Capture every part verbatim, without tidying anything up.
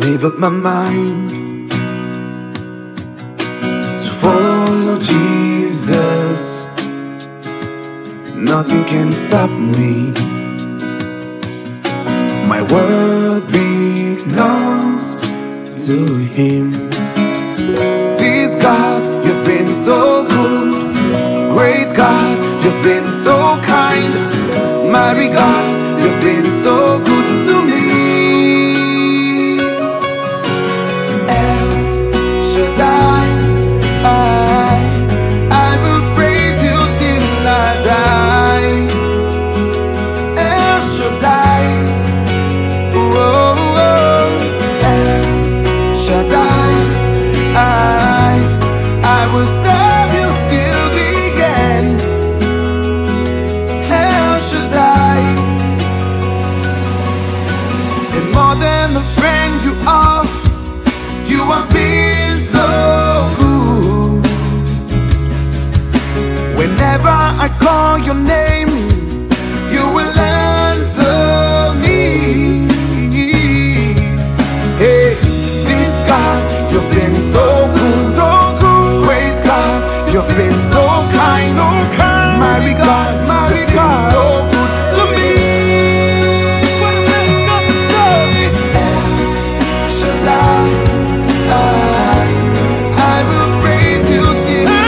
made up my mind to follow Jesus. Nothing can stop me. My world belongs to Him. Please God, you've been so good. Great God, you've been so kind. Mighty God, you've been so good to me. El Shaddai, I, I will praise you till I die. El Shaddai, oh, oh, El Shaddai, I, I will serve you till the end. El Shaddai, and more than a friend you are, you have been so good. Whenever I call your name, you will answer me. Hey, this God, you've been so good, so good. Great God, you've been so kind, so kind. Mighty God, mighty God, so good to me. El Shaddai, I, I will praise you till I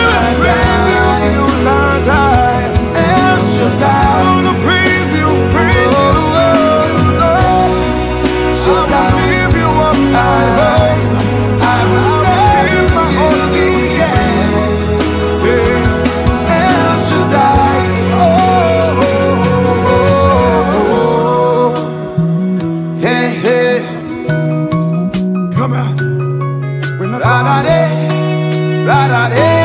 die. El Shaddai, I wanna praise you, praise you. Shaddai, I will give you up my heart. I will serve you till the end. El Shaddai, oh, oh, oh, oh. Hey, hey, come on. We're not ra-da-day, ra-da-day.